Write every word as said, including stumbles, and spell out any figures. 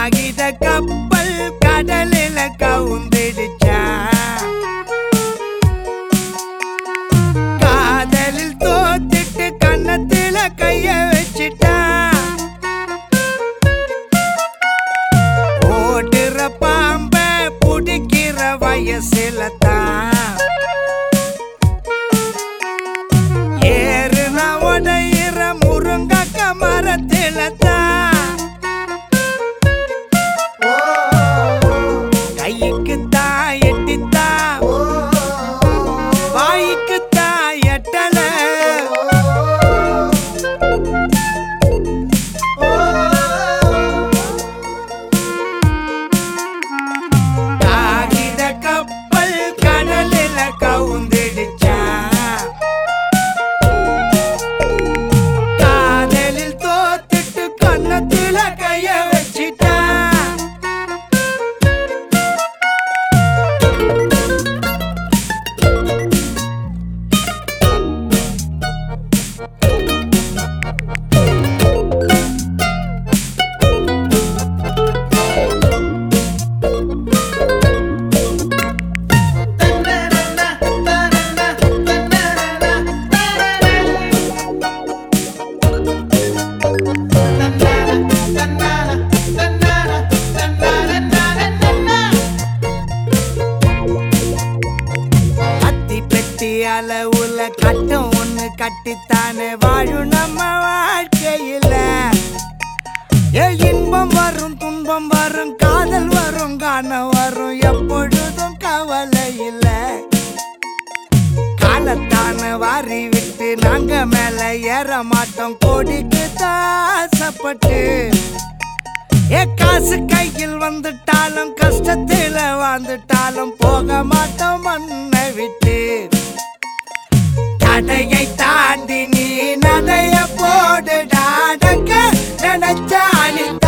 காகித கப்பல் கடலில கவுந்திடுச்சா காதலில் தோத்திட்டு கன்னத்தில கைய வச்சிட்டா ஓடுற பாம்ப புடிக்கிற வயசுல தான் ஏறுன உடையிற முருங்கக்க மரத்தில தான் கைக்கு தான் எட்டித்தா வாய்க்கு தான் எட்டல காகித கப்பல் கடலில கவுந்திடுச்சா காதலில் தோத்துட்டு கன்னத்தில கைய வச்சிட்டா அளவுல கட்டம் ஒண்ணு கட்டித்தானே வாழும் நம்ம வாழ்க்கையில ஏ இன்பம் வரும் துன்பம் வரும் காதல் வரும் காணம் வரும் எப்பொழுதும் கவலை இல்ல காலத்தான வாரி விட்டு நாங்க மேல ஏற மாட்டோம் கோடிக்கு தாசப்பட்டு ஏ காசு கையில் வந்துட்டாலும் கஷ்டத்தில வாழ்ந்துட்டாலும் போக மாட்டோம் மண்ணை விட்டு தடையை தாண்டி நீ நடைய போடுடாடக்க நினைச்சானி